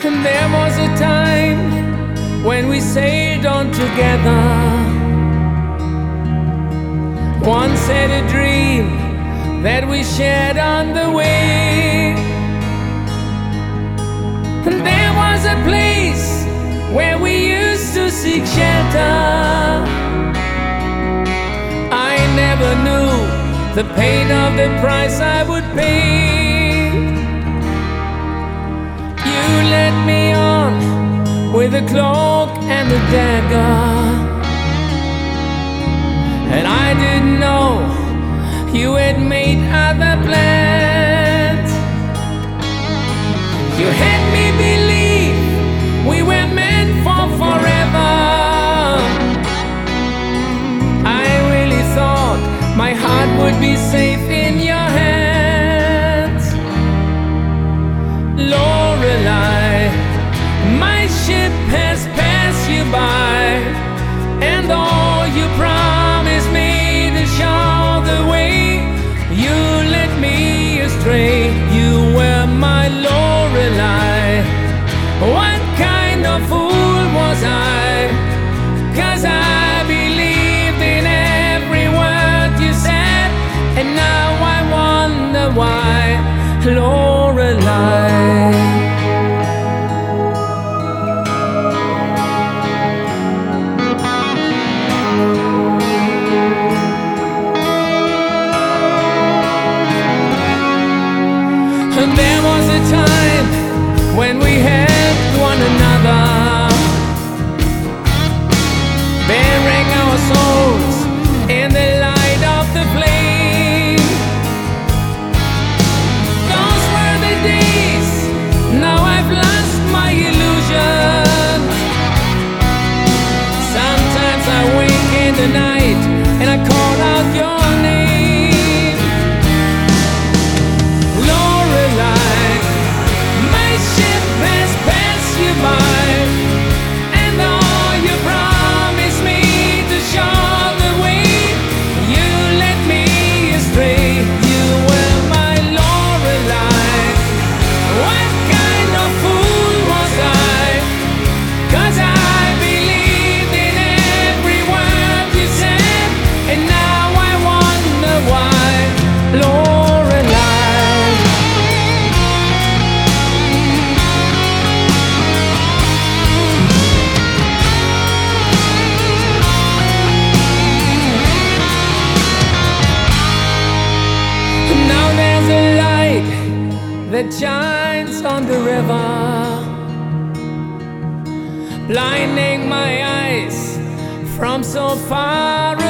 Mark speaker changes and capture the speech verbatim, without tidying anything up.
Speaker 1: And there was a time when we sailed on together. Once had a dream that we shared on the way. And there was a place where we used to seek shelter. I never knew the pain of the price I would pay. You led me on with a cloak and a dagger, and I didn't know you had made other plans. You had me believe we were meant for forever. I really thought my heart would be safe in your hands. Lorelei, my ship has passed you by, and all you promised me to show the way, you led me astray. You were my Lorelei. What kind of fool was I? 'Cause I believed in every word you said, and now I wonder why, Lorelei. And there was a time when we helped one another, bearing our souls in the light of the flame. Those were the days, now I've lost my illusion. Sometimes I wake in the night and I call out your name. Lorelei, my ship has passed you by, and all you promised me to show the way, you led me astray. You were my Lorelei. What kind of fool was I? 'Cause I believed in every word you said, and now I wonder why, Lorelei. Now there's a light that shines on the river, blinding my eyes from so far